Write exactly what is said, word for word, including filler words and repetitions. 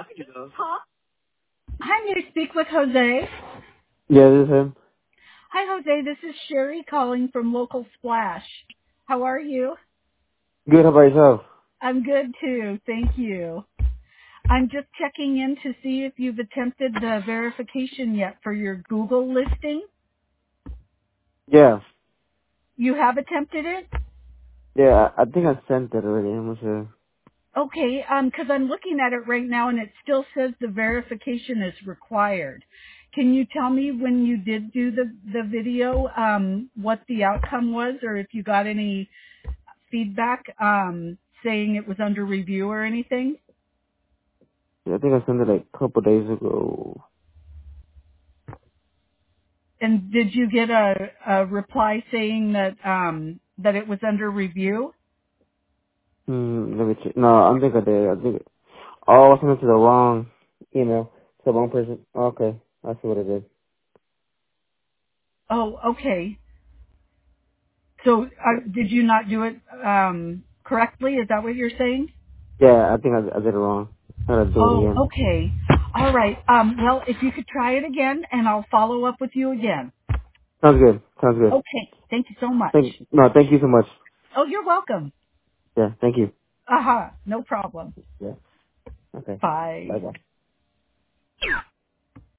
Huh? Hi, may I speak with Jose? Yeah, this is him. Hi, Jose. This is Sherry calling from Local Splash. How are you? Good, how about yourself? I'm good too. Thank you. I'm just checking in to see if you've attempted the verification yet for your Google listing. Yeah. You have attempted it? Yeah, I, I think I sent it already, I'm not sure. Okay, um, because I'm looking at it right now and it still says the verification is required. Can you tell me when you did do the, the video, um, what the outcome was or if you got any feedback um, saying it was under review or anything? Yeah, I think I sent it like a couple days ago. And did you get a, a reply saying that um, that it was under review? Hmm, let me check. No, I don't think I did. I think, oh, I sent it to the wrong email. To the wrong person. Okay, I see what it is. Oh, okay. So uh, did you not do it um, correctly? Is that what you're saying? Yeah, I think I, I did it wrong. I gotta do it Oh, again. okay. All right. Um, well, if you could try it again, and I'll follow up with you again. Sounds good. Sounds good. Okay. Thank you so much. Thank, no, thank you so much. Oh, you're welcome. Yeah, thank you. Aha. Uh-huh. No problem. Yeah, okay. Bye. Bye bye.